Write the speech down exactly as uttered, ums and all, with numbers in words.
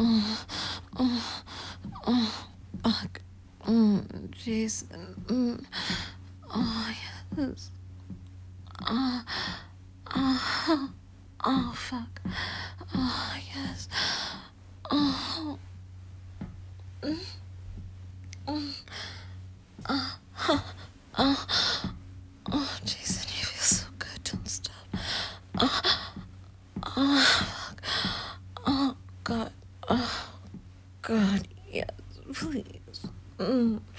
Oh, oh, oh, fuck. Mm, Jason. Mm. Oh, yes. Oh, oh, oh, fuck. Oh, yes. Oh, mm, mm, oh, oh, oh, oh, Jason, you feel so good. Don't stop. Oh, oh, fuck. Oh, God. Oh, God, yes, please. Mm.